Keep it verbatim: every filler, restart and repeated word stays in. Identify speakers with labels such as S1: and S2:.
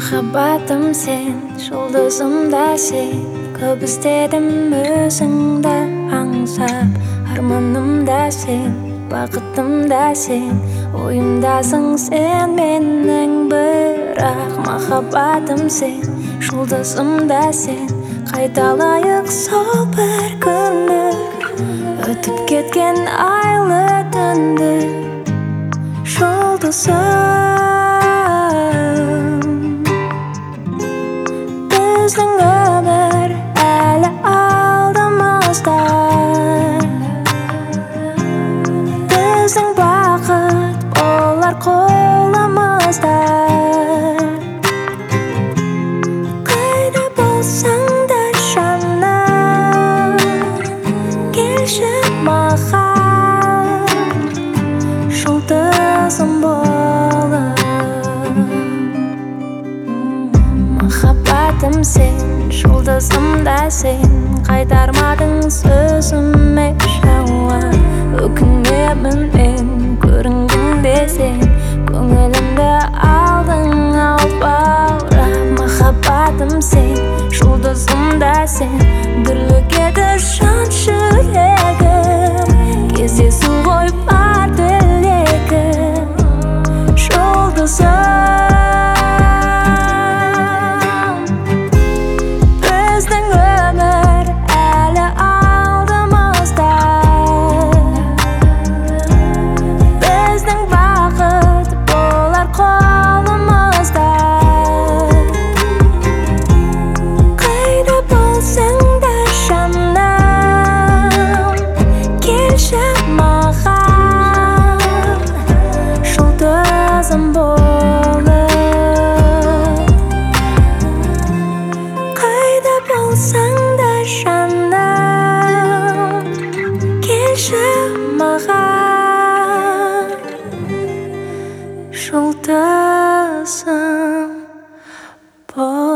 S1: Махаббатым сен, жұлдызым да сен. Көп іздедім өзіңді аңсап. Арманым да сен, бақытым да сен. Ойымдасың сен менің, бірақ махаббатым сен, жұлдызым да сен. Қайталайық сол бір күнді, өтіп кеткен айлы түнді. Жұлдызым, біздің өмір әлі алдымызда. Біздің бақыт болар қолымызда. Қайда болсаң да жаным, келші маған жұлдызым болып. Махаббатым сен, жұлдызым да сен. Қайтармадың сөзіме жауап. Өкінемін мен көрінгенде сен, көңілімді алдың ау баурап. Махаббатым сен, жұлдызым да сен. Дүрлігеді жан жүрегім, кездесу ғой бар тілегім. Жұлдызым, жұлдызым болып. Қайда болсаң да жаным, келші маған жұлдызым болып.